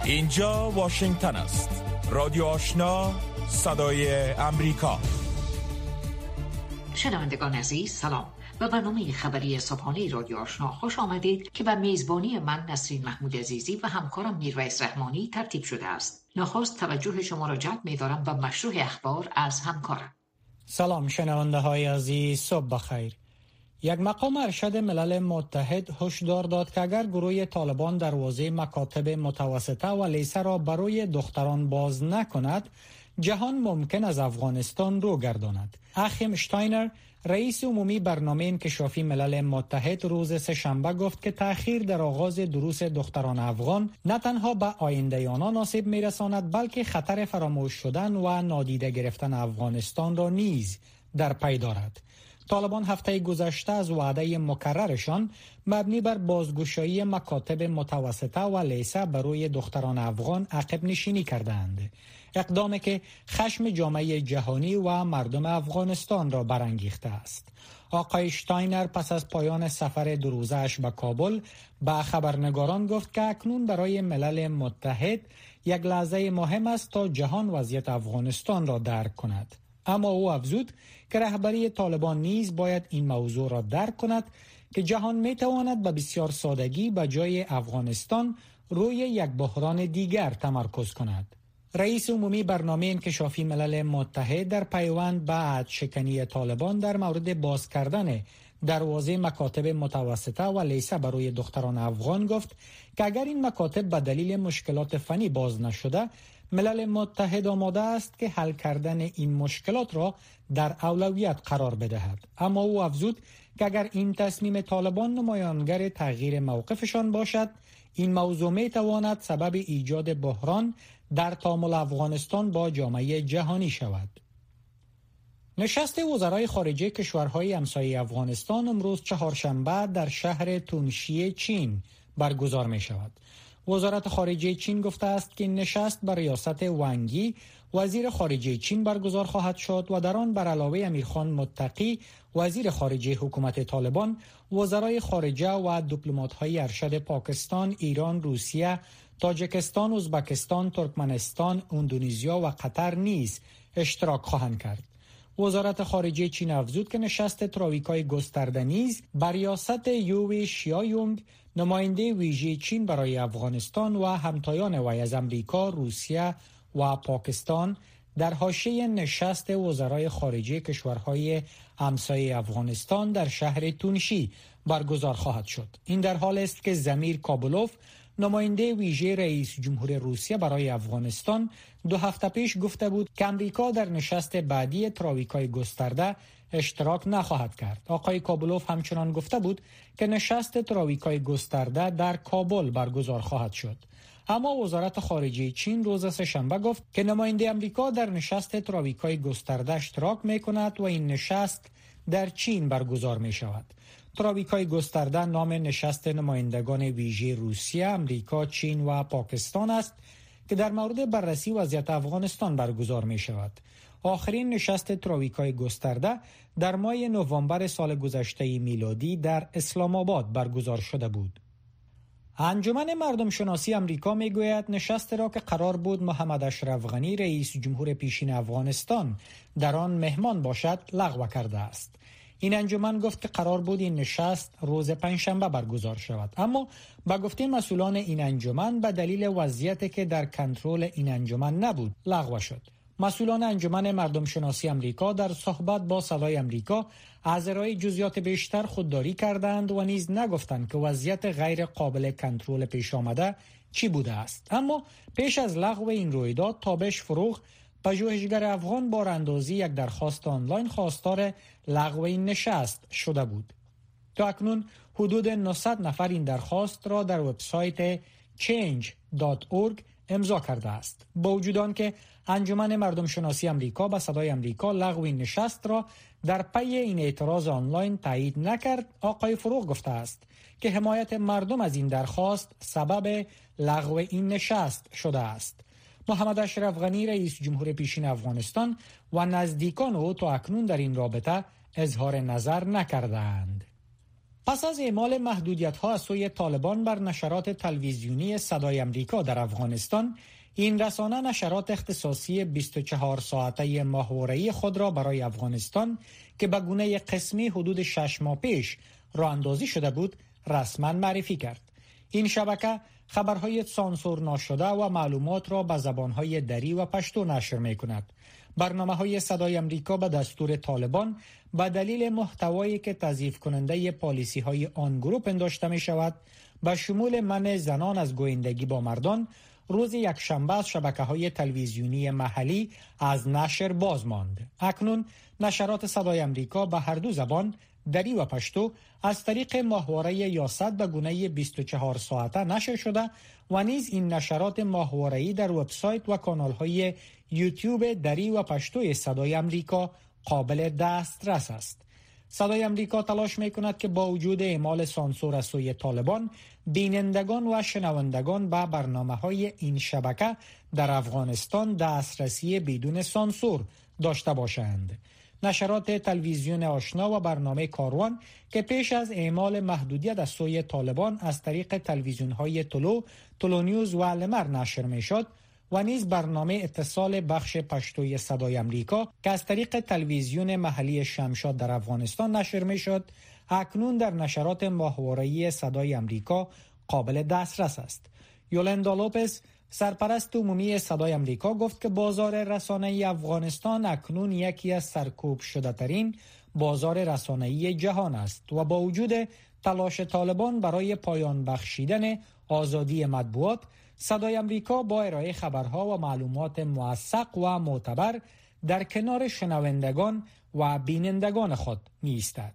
اینجا واشنگتن است. رادیو آشنا، صدای امریکا. شنوندگان عزیز سلام. به برنامه خبری صبحانه رادیو آشنا خوش آمدید که به میزبانی من نسرین محمود عزیزی و همکارم میرویس رحمانی ترتیب شده است. نخست توجه شما را جلب می‌دارم به مشروع اخبار از همکارم. سلام شنونده های عزیز، صبح بخیر. یک مقام ارشد ملل متحد هشدار داد که اگر گروه طالبان دروازه مکاتب متوسطه و لیسه را برای دختران باز نکند، جهان ممکن از افغانستان رو گرداند. اخیم شتاینر، رئیس عمومی برنامه انکشافی ملل متحد، روز سه‌شنبه گفت که تأخیر در آغاز دروس دختران افغان نه تنها به آینده آنان آسیب می‌رساند، بلکه خطر فراموش شدن و نادیده گرفتن افغانستان را نیز در پی دارد. طالبان هفته گذشته از وعده مکررشان مبنی بر بازگشایی مکاتب متوسطه و لیسه برای دختران افغان عقب نشینی کردند. اقدامی که خشم جامعه جهانی و مردم افغانستان را برانگیخته است. آقای شتاینر پس از پایان سفر دو روزه‌اش به کابل به خبرنگاران گفت که اکنون برای ملل متحد یک لحظه مهم است تا جهان وضعیت افغانستان را درک کند. اما او افزود که رهبری طالبان نیز باید این موضوع را درک کند که جهان می تواند به بسیار سادگی به جای افغانستان روی یک بحران دیگر تمرکز کند. رئیس عمومی برنامه انکشافی ملل متحد در پیوند به عهدشکنی طالبان در مورد باز کردن دروازه مکاتب متوسطه و لیسه برای دختران افغان گفت که اگر این مکاتب به دلیل مشکلات فنی باز نشده، ملل متحد آماده است که حل کردن این مشکلات را در اولویت قرار بدهد. اما او افزود که اگر این تصمیم طالبان نمایانگر تغییر موقفشان باشد، این موضوع می تواند سبب ایجاد بحران در تعامل افغانستان با جامعه جهانی شود. نشست وزرای خارجه کشورهای همسایه افغانستان امروز چهارشنبه در شهر تونشی چین برگزار می شود. وزارت خارجه چین گفته است که نشست بر ریاست وانگی وزیر خارجه چین برگزار خواهد شد و در آن بر علاوه امیرخان متقی وزیر خارجه حکومت طالبان، وزرای خارجه و دیپلمات‌های ارشد پاکستان، ایران، روسیه، تاجیکستان، ازبکستان، ترکمنستان، اندونزیا و قطر نیز اشتراک خواهند کرد. وزارت خارجه چین افزود که نشست ترویکای گسترده نیز بر ریاست یوی شیایونگ، نماینده ویژه چین برای افغانستان و همتایان وی از امریکا، روسیه و پاکستان در حاشیه نشست وزرای خارجه کشورهای همسایه افغانستان در شهر تونشی برگزار خواهد شد. این در حال است که زمیر کابلوف، نماینده ویژه رئیس جمهور روسیه برای افغانستان، 2 هفته پیش گفته بود که امریکا در نشست بعدی ترویکای گسترده اشتراک نخواهد کرد. آقای کابلوف همچنان گفته بود که نشست ترویکای گسترده در کابل برگزار خواهد شد. اما وزارت خارجه چین روز سه‌شنبه گفت که نماینده امریکا در نشست ترویکای گسترده اشتراک می‌کند و این نشست در چین برگزار می‌شود. ترویکای گسترده نام نشست نمایندگان ویژه روسیه، امریکا، چین و پاکستان است که در مورد بررسی وضعیت افغانستان برگزار می‌شود. آخرین نشست ترویکای گسترده در ماه نوامبر سال گذشته میلادی در اسلام آباد برگزار شده بود. انجمن مردم شناسی امریکا میگوید نشست را که قرار بود محمد اشرف غنی رئیس جمهور پیشین افغانستان در آن مهمان باشد لغو کرده است. این انجمن گفت که قرار بود این نشست روز پنجشنبه برگزار شود، اما با گفته مسئولان این انجمن به دلیل وضعیتی که در کنترل این انجمن نبود لغو شد. مسئولان انجمن مردم شناسی امریکا در صحبت با صدای امریکا از ارائه جزئیات بیشتر خودداری کردند و نیز نگفتند که وضعیت غیر قابل کنترل پیش آمده چی بوده است. اما پیش از لغو این رویداد، تابش فروغ، پژوهشگر افغان، باراندازی یک درخواست آنلاین خواستار لغو این نشست شده بود. تا اکنون حدود 900 نفر این درخواست را در وبسایت change.org امضا کرده است. با وجود آنکه انجمن مردم شناسی امریکا به صدای امریکا لغو این نشست را در پی این اعتراض آنلاین تایید نکرد، آقای فروغ گفته است که حمایت مردم از این درخواست سبب لغو این نشست شده است. محمد اشرف غنی رئیس جمهور پیشین افغانستان و نزدیکان او تا اکنون در این رابطه اظهار نظر نکردند. پس از اعمال محدودیت‌ها از سوی طالبان بر نشرات تلویزیونی صدای امریکا در افغانستان، این رسانه نشرات اختصاصی 24 ساعته ماهواره‌ای خود را برای افغانستان که به گونه قسمی حدود 6 ماه پیش راه اندازی شده بود، رسما معرفی کرد. این شبکه خبرهای سانسور نشده و معلومات را به زبانهای دری و پشتو نشر می‌کند. برنامه‌های صدای امریکا به دستور طالبان به دلیل محتوایی که تضعیف کننده پالیسی‌های آن گروه پنداشته می‌شود، به شمول منع زنان از گویندگی با مردان، روز یکشنبه از شبکه‌های تلویزیونی محلی از نشر باز ماند. اکنون نشرات صدای امریکا به هر دو زبان، دری و پشتو، از طریق ماهواره یاست به گونه 24 ساعته نشر شده و نیز این نشرات ماهواره‌ای در وبسایت و کانال‌های یوتیوب دری و پشتوی صدای امریکا قابل دسترس است. صدای امریکا تلاش می‌کند که با وجود اعمال سانسور از سوی طالبان، بینندگان و شنوندگان به برنامه‌های این شبکه در افغانستان دسترسی بدون سانسور داشته باشند. نشرات تلویزیون آشنا و برنامه کاروان که پیش از اعمال محدودیت از سوی طالبان از طریق تلویزیون‌های طلو نیوز و لمر نشر می‌شد و نیز برنامه اتصال بخش پشتوی صدای امریکا که از طریق تلویزیون محلی شمشاد در افغانستان نشر می‌شد، اکنون در نشرات ماهواره‌ای صدای امریکا قابل دسترس است. یولندا لوپز، سرپرست عمومی صدای امریکا، گفت که بازار رسانه‌ای افغانستان اکنون یکی از سرکوب شده ترین بازار رسانه‌ای جهان است و با وجود تلاش طالبان برای پایان بخشیدن آزادی مطبوعات، صدای امریکا با ارائه خبرها و معلومات موثق و معتبر در کنار شنوندگان و بینندگان خود می‌ایستد.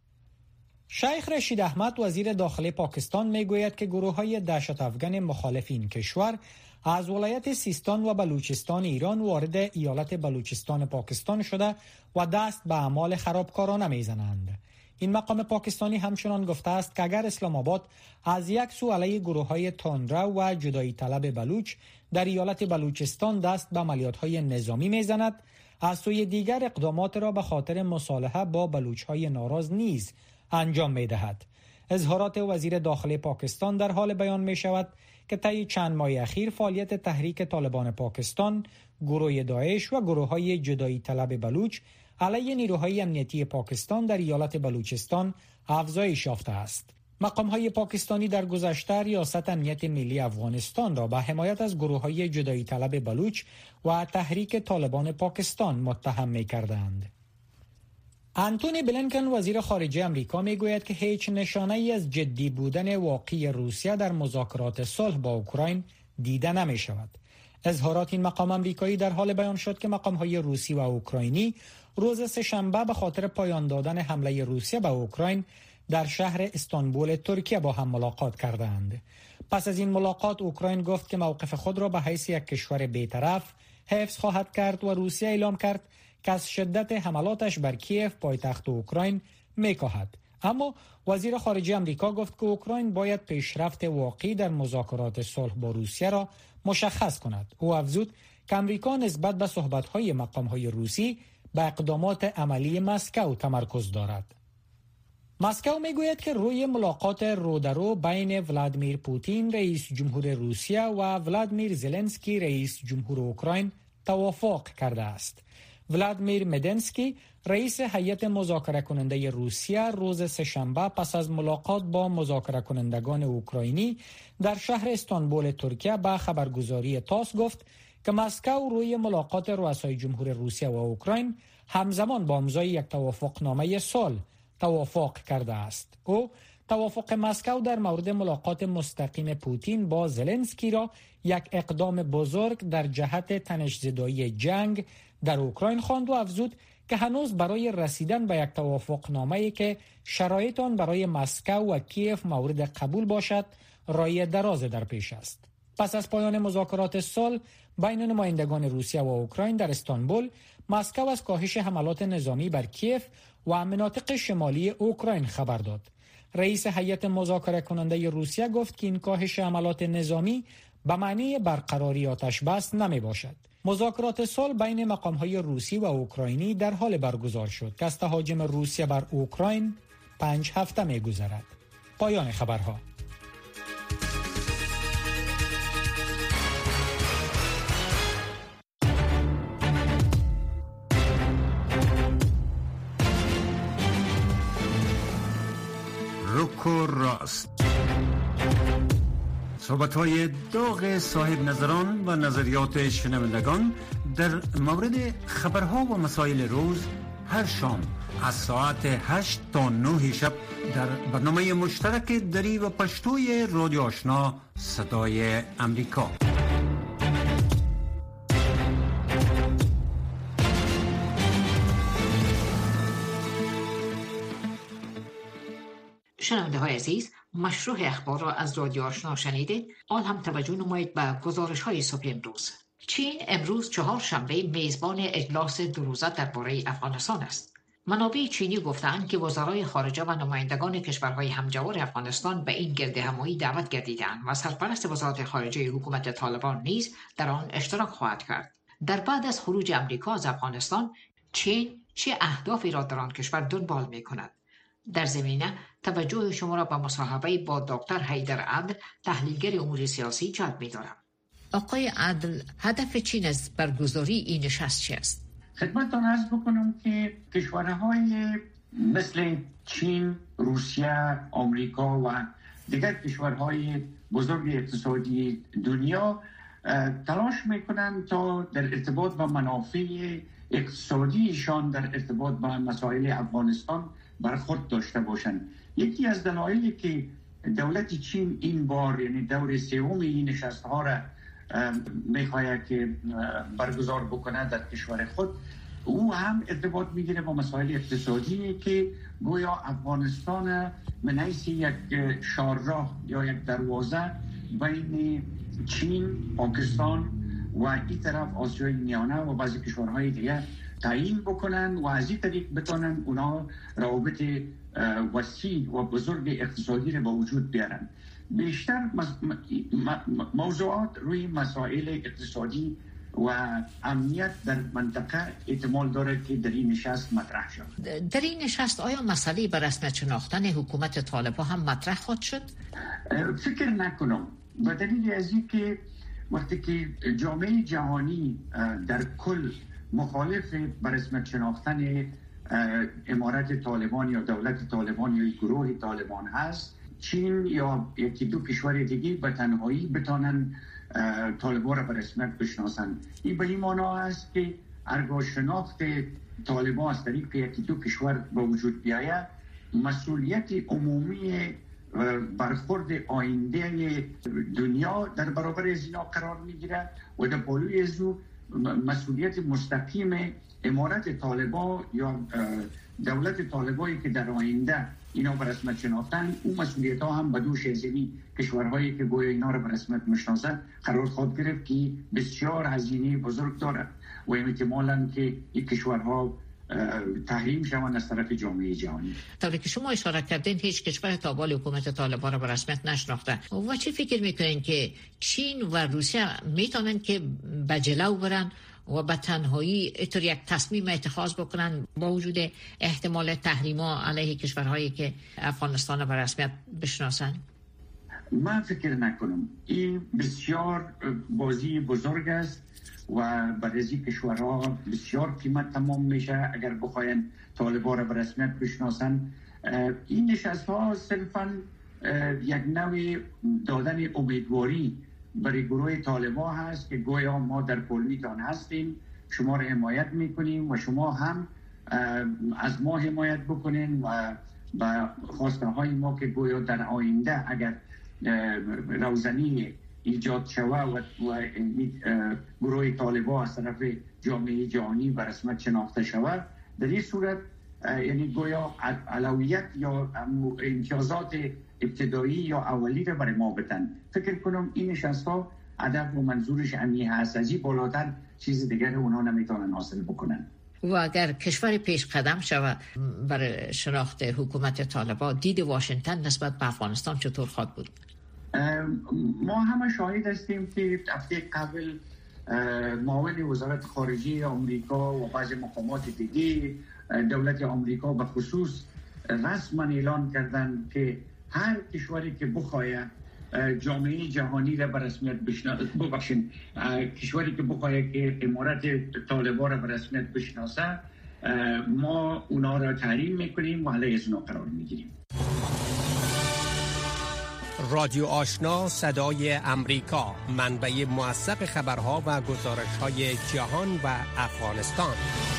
شیخ رشید احمد، وزیر داخلی پاکستان، میگوید که گروه‌های دهشت افغان مخالف این کشور از ولایت سیستان و بلوچستان ایران وارد ایالت بلوچستان پاکستان شده و دست به اعمال خرابکارانه میزنند. این مقام پاکستانی همچنان گفته است که اگر اسلام آباد از یک سو علیه گروه‌های تندرو و جدایی طلب بلوچ در ایالت بلوچستان دست به عملیات‌های نظامی میزند، از سوی دیگر اقدامات را به خاطر مصالحه با بلوچ‌های ناراض نیز انجام می‌دهد. اظهارات وزیر داخلی پاکستان در حال بیان می‌شود که طی چند ماه اخیر فعالیت تحریک طالبان پاکستان، گروه داعش و گروه‌های جدایی طلب بلوچ علیه نیروهای امنیتی پاکستان در ایالت بلوچستان افزایش یافته است. مقام‌های پاکستانی در گذشته ریاست امنیت ملی افغانستان را به حمایت از گروه‌های جدایی طلب بلوچ و تحریک طالبان پاکستان متهم می‌کردند. انتونی بلینکن، وزیر خارجه آمریکا، میگوید که هیچ نشانه‌ای از جدی بودن واقعی روسیه در مذاکرات صلح با اوکراین دیده نمی‌شود. اظهارات این مقام آمریکایی در حال بیان شد که مقام‌های روسی و اوکراینی روز سه‌شنبه به خاطر پایان دادن حمله روسیه به اوکراین در شهر استانبول ترکیه با هم ملاقات کردند. پس از این ملاقات اوکراین گفت که موقف خود را به حیث یک کشور بی‌طرف حفظ خواهد کرد و روسیه اعلام کرد که از شدت حملاتش بر کیف پایتخت اوکراین می‌کاهد. اما وزیر خارجه آمریکا گفت که اوکراین باید پیشرفت واقعی در مذاکرات صلح با روسیه را مشخص کند. او افزود که آمریکا نسبت به صحبت‌های مقام‌های روسی به اقدامات عملی مسکو تمرکز دارد. مسکو میگوید که روی ملاقات رودرو بین ولادیمیر پوتین رئیس جمهور روسیه و ولادیمیر زلنسکی رئیس جمهور اوکراین توافق کرده است. ولادیمیر مدنسکی، رئیس هیئت مذاکره کننده روسیه، روز سه‌شنبه پس از ملاقات با مذاکره کنندگان اوکراینی در شهر استانبول ترکیه به خبرگزاری تاس گفت که مسکو روی ملاقات رؤسای جمهور روسیه و اوکراین همزمان با امضای یک توافقنامه صلح توافق کرده است. او توافق مسکو در مورد ملاقات مستقیم پوتین با زلنسکی را یک اقدام بزرگ در جهت تنش‌زدایی جنگ در اوکراین خواند و افزود که هنوز برای رسیدن به یک توافقنامه‌ای که شرایط آن برای مسکو و کیف مورد قبول باشد راه دراز در پیش است. پس از پایان مذاکرات صلح بین نمایندگان روسیه و اوکراین در استانبول، مسکو از کاهش حملات نظامی بر کیف و مناطق شمالی اوکراین خبر داد. رئیس هیئت مذاکره کننده روسیه گفت که این کاهش حملات نظامی به معنی برقراری آتش بس نمی باشد. مذاکرات صلح بین مقام‌های روسی و اوکراینی در حال برگزار شد که از تهاجم روسیه بر اوکراین 5 هفته می گذرد. پایان خبرها. رک و راست، صحبت‌های داغ صاحب نظران و نظریات شنوندگان در مورد خبرها و مسائل روز هر شام از ساعت 8 تا 9 شب در برنامه مشترک دری و پشتوی رادیو آشنا صدای امریکا. شنونده های عزیز، مشروع اخبار را از رادیو آشنا شنیدید. آن هم توجه نمایید به گزارش های صبح امروز. چین امروز چهارشنبه میزبان اجلاس دو روزه درباره افغانستان است. منابع چینی گفتند که وزرای خارجه و نمایندگان کشورهای همجوار افغانستان به این گرد همایی دعوت گردیدند و سرپرست وزارت خارجه حکومت طالبان نیز در آن اشتراک خواهد کرد. در بعد از خروج آمریکا از افغانستان، چین چه اهدافی را در آن کشور دنبال می‌کند؟ در زمینه توجه شما را به مصاحبه با دکتر حیدر عدل، تحلیلگر امور سیاسی جلب می‌دارم. آقای عدل، هدف چین از برگزاری این نشست چی است؟ خدمتتان عرض بکنم که کشورهای مثل چین، روسیه، آمریکا و دیگر کشورهای بزرگ اقتصادی دنیا تلاش میکنند تا در ارتباط با منافع اقتصادیشان در ارتباط با مسائل افغانستان برخورد داشته باشند. یکی از دلایلی که دولت چین این بار، یعنی دور سوم این نشست‌ها را میخواهد که برگزار بکنه در کشور خود، او هم ارتباط میگیره با مسائل اقتصادی که گویا افغانستان من حیث یک شارراه یا یک دروازه بین چین، پاکستان و این طرف آسیای میانه و بعضی کشورهای دیگه تعیین بکنن و از این طریق بتونن اونا روابط وسیع و بزرگ اقتصادی رو به وجود بیارن. بیشتر موضوعات روی مسائل اقتصادی و امنیت در منطقه احتمال داره که در این نشست مطرح شد. در این نشست آیا مسئله به رسمیت شناختن حکومت طالبان هم مطرح خواهد شد؟ فکر نکنم، به دلیل از این که وقتی که جامعه جهانی در کل مخالف به رسمیت شناختن امارت طالبان یا دولت طالبان یا گروه طالبان هست، چین یا یکی دو کشور دیگه به تنهایی بتانن طالبان را به رسمیت بشناسن. این به این معنا است که هرگاه شناخت طالبان از طریق یکی دو کشور به وجود بیاید، مسئولیت عمومی برخورد آینده دنیا در برابر از اینا قرار میگیره و در پالوی از او مسئولیت مستقیم امارت طالبان یا دولت طالبانی که در آینده اینا به رسمیت شناختن، اون مسئولیت ها هم به دوش از این کشورهایی که گویا اینا را به رسمیت میشناسن قرار خواهد گرفت که بسیار هزینه بزرگ دارد و احتمالاً که این کشورها تحریم شوند از طرف جامعه جهانی. طوری که شما اشاره کردین هیچ کشور تا حال حکومت طالبان را به رسمیت نشناخته و چه فکر میکنین که چین و روسیه میتونن که به جلو برن و به تنهایی اینطور یک تصمیم اتخاذ بکنن با وجود احتمال تحریما علیه کشورهایی که افغانستان را به رسمیت بشناسن؟ من فکر نکنم. این بسیار بازی بزرگ است و برای کشورها بسیار قیمت تمام میشه اگر بخواین طالبان را به رسمیت بشناسن. این نشست ها صرفا یک نوع دادن امیدواری برای گروه طالبان هست که گویا ما در پلویتان هستیم، شما را حمایت میکنیم و شما هم از ما حمایت بکنین و با خواسته های ما که گویا در آینده اگر روزنی ایجاد شوه و گروه طالبان از طرف جامعه جهانی به رسمیت شناخته شوه، در این صورت یعنی گویا علویت یا امتیازات ابتدایی یا اولی را برای ما بدن. فکر کنم این نشست ها هدف و منظورش همین هست، از این بالاتر چیز دیگر اونها نمیتونن حاصل بکنن. و اگر کشور پیش قدم شود برای شناخت حکومت طالبان، دید واشنگتن نسبت به افغانستان چطور خواهد بود؟ ما همه شاهد هستیم که هفته قبل معاون وزارت خارجه آمریکا و بعضی مقامات دیگه دولت آمریکا به خصوص رسما اعلان کردن که هر کشوری که بخواهد جامعه جهانی را به رسمیت ببخشید کشوری که بخواهد که امارت طالبان را به رسمیت بشناسه ما اونا را تحریم میکنیم و علیه از اونا قرار میگیریم. رادیو آشنا صدای امریکا، منبع موثق خبرها و گزارش‌های جهان و افغانستان.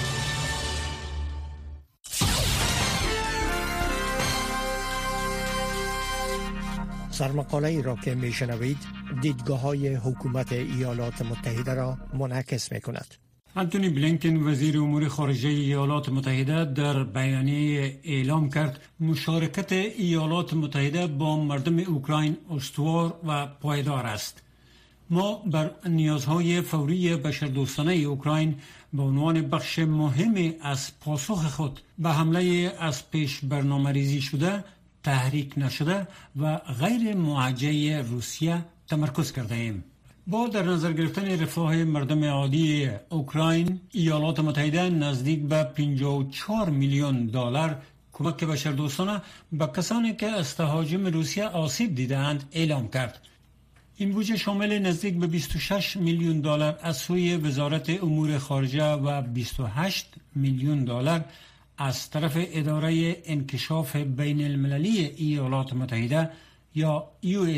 سرمقاله ای را که میشنوید دیدگاه‌های حکومت ایالات متحده را منعکس می‌کند. انتونی بلینکن وزیر امور خارجه ایالات متحده در بیانیه اعلام کرد مشارکت ایالات متحده با مردم اوکراین استوار و پایدار است. ما بر نیازهای فوری بشردوستانه اوکراین به عنوان بخش مهمی از پاسخ خود به حمله از پیش برنامه‌ریزی شده، تحریک نشده و غیر موجه روسیه تمرکز کرده ایم. با در نظر گرفتن رفاه مردم عادی اوکراین، ایالات متحده نزدیک به 54 میلیون دلار کمک بشردوستانه به کسانی که از تهاجم روسیه آسیب دیدند اعلام کرد. این بودجه شامل نزدیک به 26 میلیون دلار از سوی وزارت امور خارجه و 28 میلیون دلار از طرف اداره انکشاف بین المللی ایالات متحده یا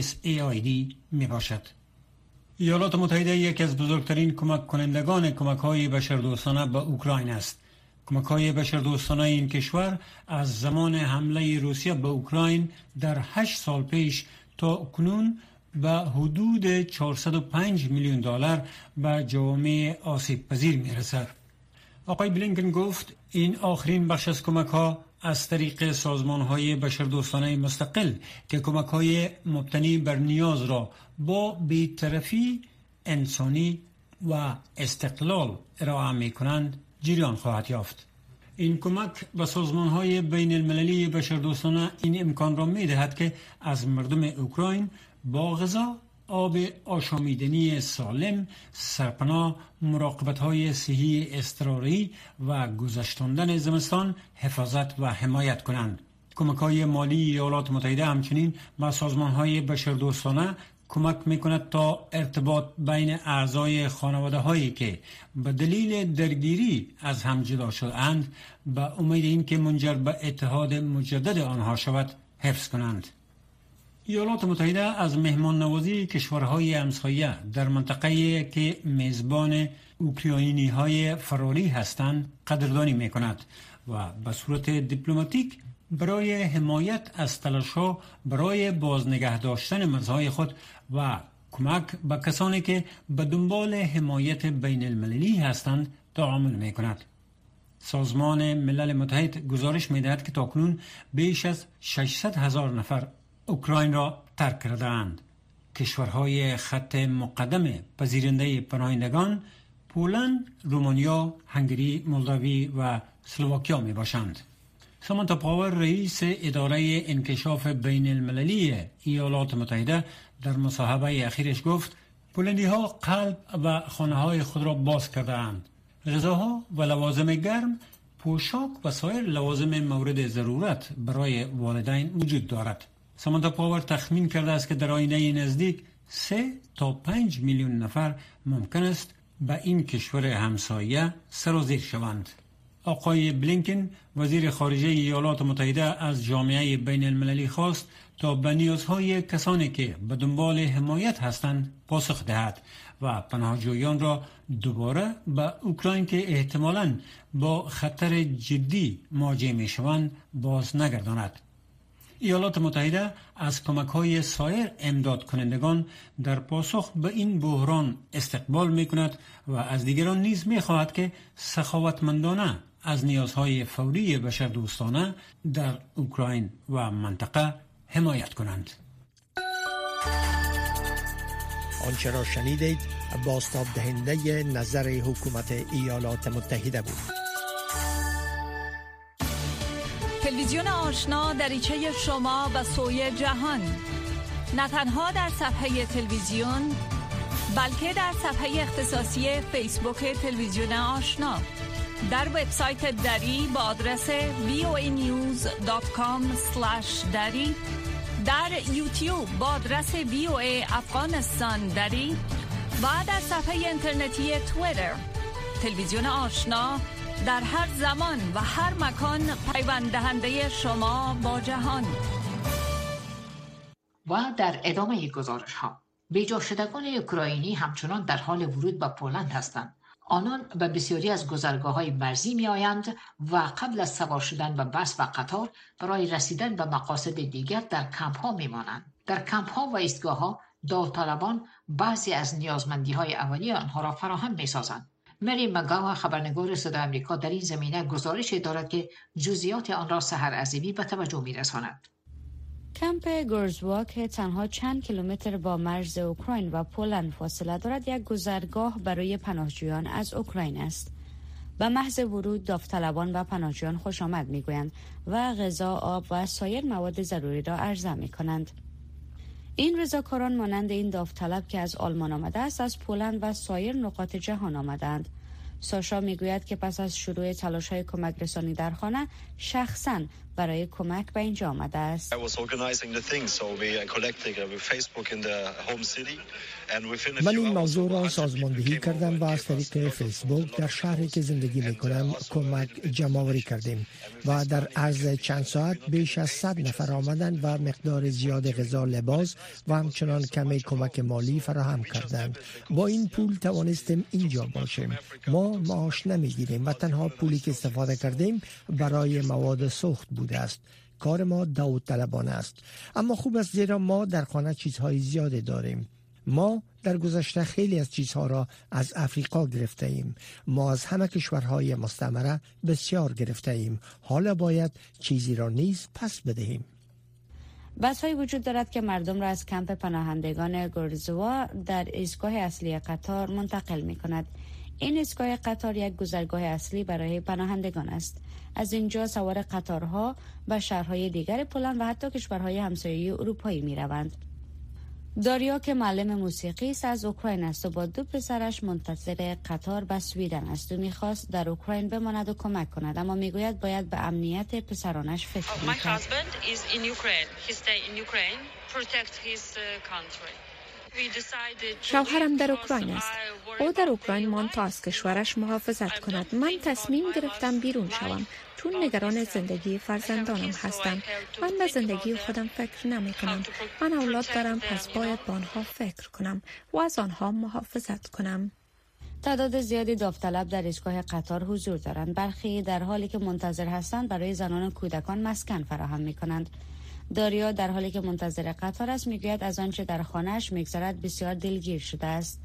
USAID می باشد. ایالات متحده یکی از بزرگترین کمک کنندگان کمک‌های بشردوستانه به اوکراین است. کمک‌های بشردوستانه این کشور از زمان حمله روسیه به اوکراین در 8 سال پیش تا کنون به حدود 405 میلیون دلار به جوامع آسیب پذیر می‌رسد. آقای بلینکن گفت این آخرین بخش از کمک‌ها از طریق سازمان‌های بشردوستانه مستقل که کمک‌های مبتنی بر نیاز را با بی‌طرفی انسانی و استقلال ارائه می‌کنند جریان خواهد یافت. این کمک به سازمان‌های بین المللی بشردوستانه این امکان را می‌دهد که از مردم اوکراین با غذا، آب آشامیدنی سالم، سرپناه، مراقبت‌های صحی اضطراری و گذشتاندن زمستان حفاظت و حمایت کنند. کمک‌های مالی ایالات متحده همچنین به سازمان‌های بشردوستانه کمک می‌کند تا ارتباط بین اعضای خانواده‌هایی که به دلیل درگیری از هم جدا شده‌اند به امید اینکه منجر به اتحاد مجدد آنها شود حفظ کنند. ایالات متحده از مهمان نوازی کشورهای همسایه در منطقه‌ای که میزبان اوکراینی‌های فراری هستند قدردانی می‌کند و به صورت دیپلماتیک برای حمایت از تلاش‌ها برای بازنگه داشتن مرزهای خود و کمک به کسانی که به دنبال حمایت بین المللی هستند تعامل می‌کند. سازمان ملل متحد گزارش می‌دهد که تاکنون بیش از 600,000 نفر اوکراین را ترک کردند. کشورهای خط مقدم پذیرنده پناهندگان پولند، رومانیا، هنگری، مولداوی و اسلواکیا می باشند. سامانتا پاور رئیس اداره انکشاف بین المللی ایالات متحده در مصاحبه اخیرش گفت پولندی ها قلب و خانه های خود را باز کردند. غذاها و لوازم گرم، پوشاک و سایر لوازم مورد ضرورت برای والدین وجود دارد. سامانتا پاور تخمین کرده است که در آینده نزدیک 3 تا 5 میلیون نفر ممکن است به این کشور همسایه سرازیر شوند. آقای بلینکن وزیر خارجه ایالات متحده از جامعه بین المللی خواست تا به نیازهای کسانی که به دنبال حمایت هستند پاسخ دهد و پناهجویان را دوباره به اوکراین که احتمالاً با خطر جدی مواجه می شوند باز نگرداند. ایالات متحده از کمک‌های سایر امداد کنندگان در پاسخ به این بحران استقبال می‌کند و از دیگران نیز می‌خواهد که سخاوتمندانه از نیازهای فوری بشردوستانه در اوکراین و منطقه حمایت کنند. آنچه را شنیدید بازتاب دهنده نظر حکومت ایالات متحده بود. تلویزیون آشنا دریچه شما و سوی جهان، نه تنها در صفحه تلویزیون بلکه در صفحه اختصاصی فیسبوک تلویزیون آشنا. در وبسایت دری با آدرس voanews.com/dari، در یوتیوب با آدرس VOA افغانستان دری و در صفحه اینترنتی توییتر. تلویزیون آشنا در هر زمان و هر مکان پیوند دهنده شما با جهان. و در ادامه گزارش ها، بیجا شدگان اوکراینی همچنان در حال ورود به پولند هستند. آنان به بسیاری از گذرگاه‌های مرزی می‌آیند و قبل از سوار شدن به بس و قطار برای رسیدن به مقاصد دیگر در کمپ‌ها می‌مانند. در کمپ‌ها و ایستگاه‌ها داوطلبان بعضی از نیازمندی‌های اولیه آنها را فراهم می‌سازند. مری مگاوا خبرنگار صدای آمریکا در این زمینه گزارش دارد که جزئیات آن را سحر عظیمی به توجه می‌رساند. کمپ گورزوا که تنها چند کیلومتر با مرز اوکراین و پولند فاصله دارد، یک گذرگاه برای پناهجویان از اوکراین است. به محض ورود داوطلبان و پناهجویان خوش آمد میگویند و غذا، آب و سایر مواد ضروری را عرضه میکنند. این رضاکاران مانند این داوطلب که از آلمان آمده است، از پولند و سایر نقاط جهان آمدند. ساشا میگوید که پس از شروع تلاش‌های کمک رسانی در خانه، شخصاً برای کمک به اینجا آمده است. من این موضوع را سازماندهی کردم و از طریق فیسبوک در شهری که زندگی می‌کنم کمک جمع‌آوری کردیم و در عرض چند ساعت بیش از 100 نفر آمدند و مقدار زیاد غذا، لباس و همچنان کمی کمک مالی فراهم کردند. با این پول توانستیم اینجا باشیم. ما معاش نمی‌گیریم و تنها پولی که استفاده کردیم برای مواد سوخت بوده است. کار ما داوطلبانه است، اما خوب است زیرا ما در خانه چیزهای زیاده داریم. ما در گذشته خیلی از چیزها را از افریقا گرفته ایم. ما از همه کشورهای مستعمره بسیار گرفته ایم. حالا باید چیزی را نیز پس بدهیم. بس‌هایی وجود دارد که مردم را از کمپ پناهندگان گورزوا در ایستگاه اصلی قطار منتقل می‌کند. این ایستگاه قطار یک گذرگاه اصلی برای پناهندگان است. از اینجا سوار قطارها به شهرهای دیگر پولند و حتی کشورهای همسایه اروپایی می‌روند. داریا که معلم موسیقی است از اوکراین است و با 2 پسرش منتظر قطار به سویدن است و می‌خواست در اوکراین بماند و کمک کند، اما می‌گوید باید به امنیت پسرانش فکر کند. شوهرم در اوکراین است. او در اوکراین ماند تا از کشورش محافظت کند. من تصمیم گرفتم بیرون شوم چون نگران زندگی فرزندانم هستم. من به زندگی خودم فکر نمی کنم. من اولاد دارم، پس باید با آنها فکر کنم و از آنها محافظت کنم. تعداد زیادی داوطلب در ایستگاه قطار حضور دارند. برخی در حالی که منتظر هستند برای زنان و کودکان مسکن فراهم می کنند. داریا در حالی که منتظر قطار است میگوید از آنچه در خانه‌اش میگذرد بسیار دلگیر شده است.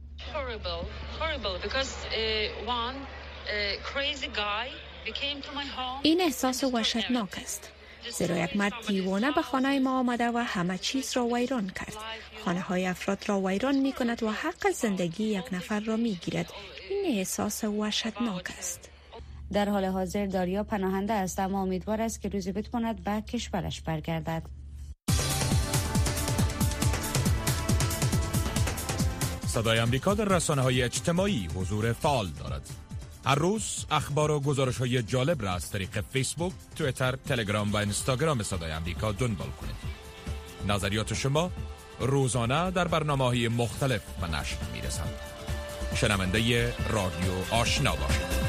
این احساس وحشتناک است. زیرا یک مرد دیوانه به خانه ما آمده و همه چیز را ویران کرد. خانه های افراد را ویران می کند و حق زندگی یک نفر را می گیرد. این احساس وحشتناک است. در حال حاضر داریا پناهنده است، اما امیدوار است که روزی بتواند به کشورش برگردد. صدای آمریکا در رسانه‌های اجتماعی حضور فعال دارد. هر روز اخبار و گزارش‌های جالب را از طریق فیسبوک، توییتر، تلگرام و اینستاگرام صدای آمریکا دنبال کنید. نظریات شما روزانه در برنامه‌های مختلف به نشر می‌رسند. شنونده رادیو آشنا باشید.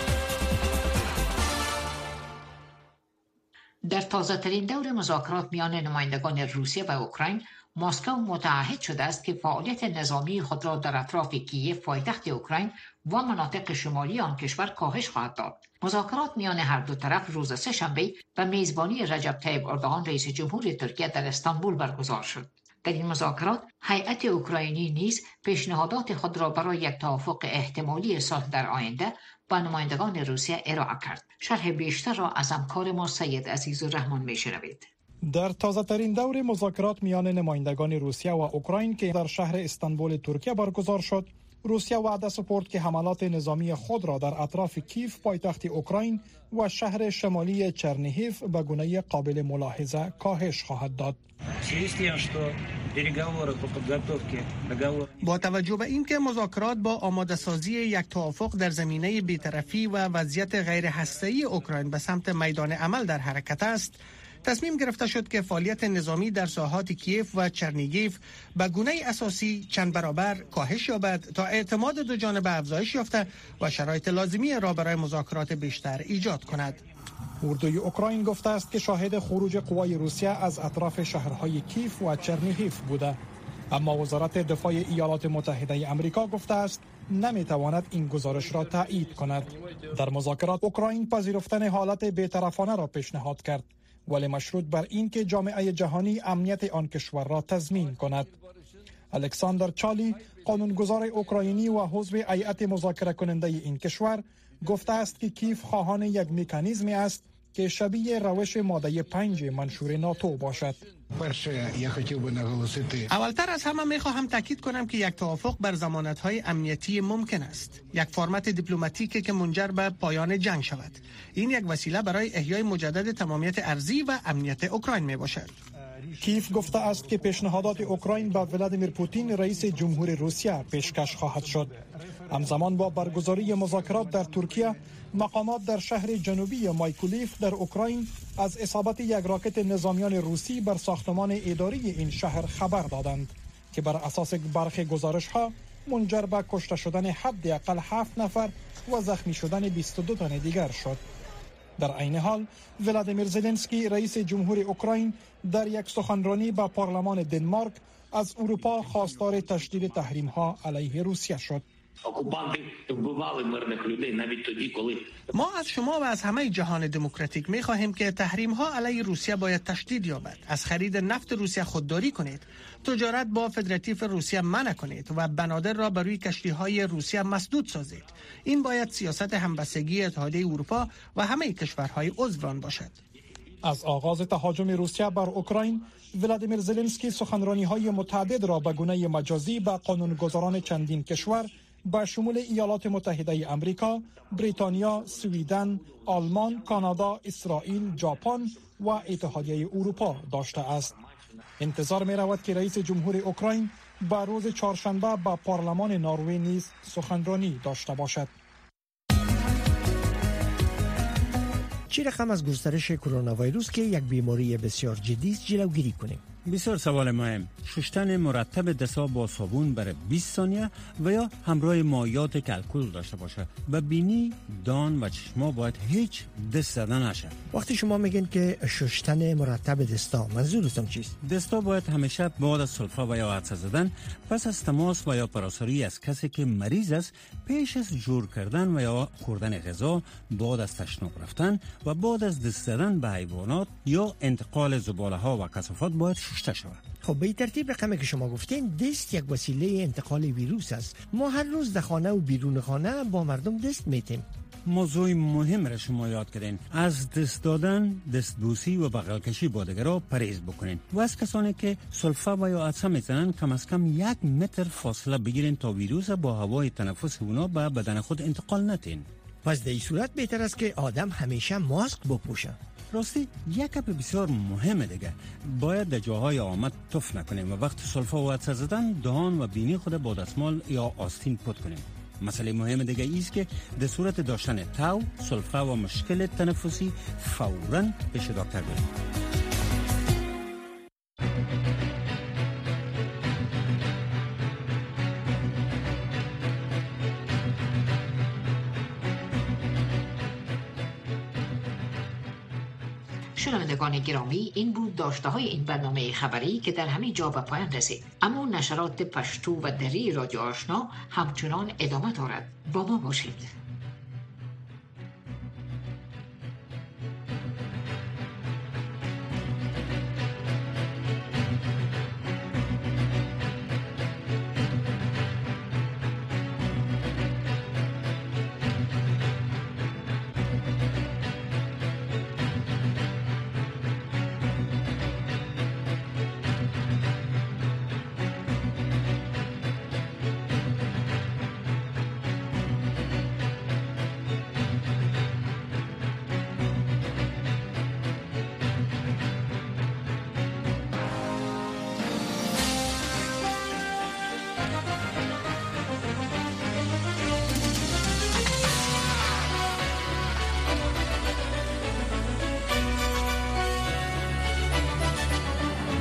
در تازه‌ترین دور مذاکرات میان نمایندگان روسیه و اوکراین، مسکو متعهد شده است که فعالیت نظامی خود را در اطراف کییف پایتخت اوکراین و مناطق شمالی آن کشور کاهش خواهد داد. مذاکرات میان هر دو طرف روز سه‌شنبه به میزبانی رجب طیب اردوغان رئیس جمهور ترکیه در استانبول برگزار شد. در این مذاکرات هیئت اوکراینی نیز پیشنهادات خود را برای یک توافق احتمالی صلح در آینده با نمایندگان روسیه ارائه کرد. شرح بیشتر را از همکار ما سید عزیزالرحمن میشنوید. در تازه‌ترین دور مذاکرات میان نمایندگان روسیه و اوکراین که در شهر استانبول ترکیه برگزار شد، روسیه وعده سپرد که حملات نظامی خود را در اطراف کیف پایتخت اوکراین و شهر شمالی چرنیهیف به گونه قابل ملاحظه کاهش خواهد داد. با توجه به اینکه مذاکرات با آماده‌سازی یک توافق در زمینه بی‌طرفی و وضعیت غیر هسته‌ای اوکراین به سمت میدان عمل در حرکت است، تصمیم گرفته شد که فعالیت نظامی در ساحات کیف و چرنیگیف به گونه اساسی چند برابر کاهش یابد تا اعتماد دو جانبه افزایش یافته و شرایط لازمی را برای مذاکرات بیشتر ایجاد کند. اردوی اوکراین گفته است که شاهد خروج قوای روسیه از اطراف شهرهای کیف و چرنیگیف بوده، اما وزارت دفاع ایالات متحده آمریکا گفته است نمیتواند این گزارش را تایید کند. در مذاکرات اوکراین پذیرفتن حالت بی‌طرفانه را پیشنهاد کرد، ولی مشروط بر این که جامعه جهانی امنیت آن کشور را تضمین کند. الکساندر چالی، قانونگذار اوکراینی و عضو هیئت مذاکره کننده این کشور، گفته است که کیف خواهان یک مکانیزمی است که شبیه روش ماده 5 منشور ناتو باشد. اولتر از همه میخواهم تاکید کنم که یک توافق بر ضمانت‌های امنیتی ممکن است، یک فرمت دیپلماتیکی که منجر به پایان جنگ شود. این یک وسیله برای احیای مجدد تمامیت ارضی و امنیت اوکراین می باشد. کیف گفته است که پیشنهادات اوکراین به ولادیمیر پوتین رئیس جمهور روسیه پیشکش خواهد شد. همزمان با برگزاری مذاکرات در ترکیه، مقامات در شهر جنوبی مایکولیف در اوکراین از اصابت یک راکت نظامیان روسی بر ساختمان اداری این شهر خبر دادند که بر اساس برخی گزارش‌ها منجر به کشته شدن حداقل 7 نفر و زخمی شدن 22 تن دیگر شد. در عین حال ولادیمیر زلنسکی رئیس جمهور اوکراین در یک سخنرانی به پارلمان دنمارک از اروپا خواستار تشدید تحریم‌ها علیه روسیه شد. ما از شما و از همه جهان دموکراتیک می خواهیم که تحریم ها علیه روسیه باید تشدید یابد. از خرید نفت روسیه خودداری کنید، تجارت با فدراتیو روسیه منع کنید و بنادر را بر روی کشتی های روسیه مسدود سازید. این باید سیاست همبستگی اتحادیه اروپا و همه کشورهای عضو آن باشد. از آغاز تهاجم روسیه بر اوکراین، ولادیمیر زلنسکی سخنرانی‌های متعدد را به گونه مجازی به قانونگذاران چندین کشور با شمول ایالات متحده آمریکا، بریتانیا، سوئیدن، آلمان، کانادا، اسرائیل، ژاپن و اتحادیه اروپا داشته است. انتظار می رود که رئیس جمهور اوکراین با روز چهارشنبه با پارلمان نروژ نیز سخنرانی داشته باشد. چه رقم از گسترش کرونا ویروس که یک بیماری بسیار جدی است جلوگیری کنیم؟ بسیار سوال مهم. شستن مرتب دست‌ها با صابون برای 20 ثانیه و یا همراه مایعات که الکل داشته باشه. و بینی، دان و چشما باید هیچ دست زدن نشه. وقتی شما میگین که شستن مرتب دستا، منظورتون چیست؟ دستا باید همیشه بعد از سلفه و یا عطسه زدن، پس از تماس و یا پراساری از کسی که مریض است، پیش از جور کردن و یا خوردن غذا، بعد از تشناب رفتن و بعد از دست زدن به حیوانات یا انتقال زباله ها و کثافات باید شسته شود. خب به این ترتیب رقمی که شما گفتین، دست یک وسیله انتقال ویروس است. ما هر روز در خانه و بیرون خانه با مردم دست میتیم. موضوع مهم را شما یاد کردین. از دست دادن، دستبوسی و بغل کشی با دیگران پرهیز بکنین و از کسانی که سلفه و یا عطسه میزنن کم از کم 1 متر فاصله بگیرین تا ویروس با هوای تنفس اونا به بدن خود انتقال ندین. پس در این صورت بهتر است که آدم همیشه ماسک بپوشه. راستی یک گپ بسیار مهمه دیگه، باید در جاهای آمد تف نکنیم و وقت سلفه و عطسه زدن دهان و بینی خود با دستمال یا آستین پاک کنیم. مسئله مهم دیگه ایست که در صورت داشتن تاو، سلفه و مشکل تنفسی فوراً پیش دکتر بریم. شنوندگان گرامی، این بود داشته های این برنامه خبری که در همین جا به پایان رسید. اما نشرات پشتو و دری رادیو آشنا همچنان ادامه دارد. با ما باشید.